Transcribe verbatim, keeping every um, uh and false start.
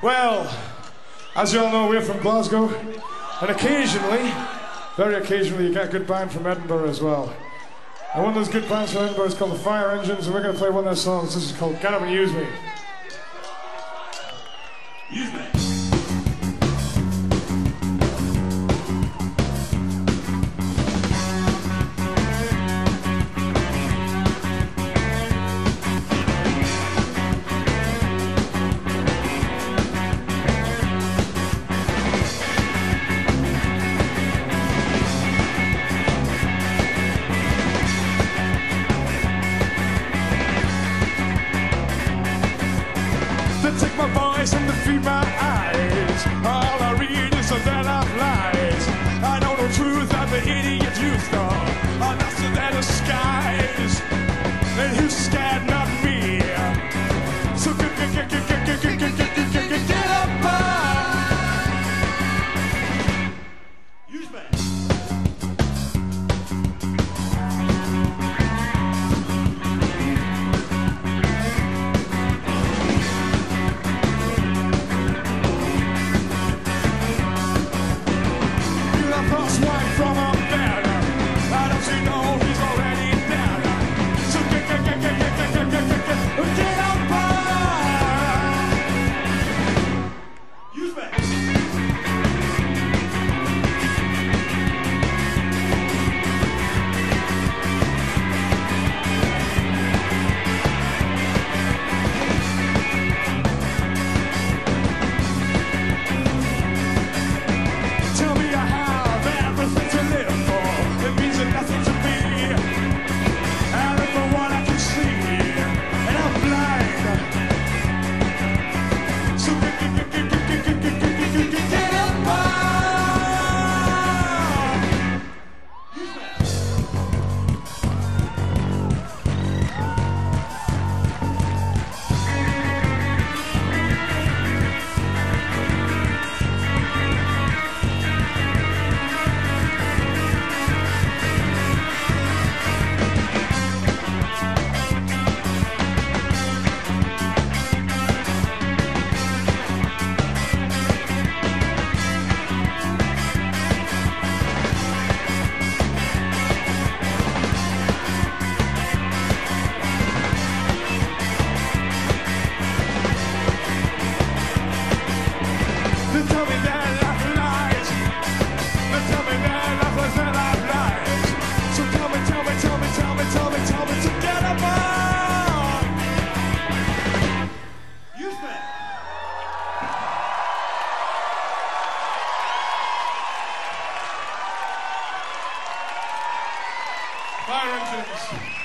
Well, as you all know, we're from Glasgow, and occasionally, very occasionally, you get a good band from Edinburgh as well. And one of those good bands from Edinburgh is called the Fire Engines, and we're going to play one of their songs. This is called Get Up and Use Me. Use me. Take my voice and defeat my eyes. All I read is a bed of lies. I know the truth of the idiot youth, though. I'm not so that of skies. And who's scared? Not me. So get, get, get, get, get, get, get, get, get, get, get, get up. Use me. From up there, I don't see no, he's already dead. So get, get, get, get, get, get, get, get, get, get up, use me. Tell me I have everything to live for. It means nothing to me. I live for what I can see, and I'm blind. So get, get, get, get, get, get, get, get, get, get, get, get up. Tell me that life lies. Tell me that life was that life lies. So tell me, tell me, tell me, tell me, tell me, tell me to get up on. Use me. Fire Engines.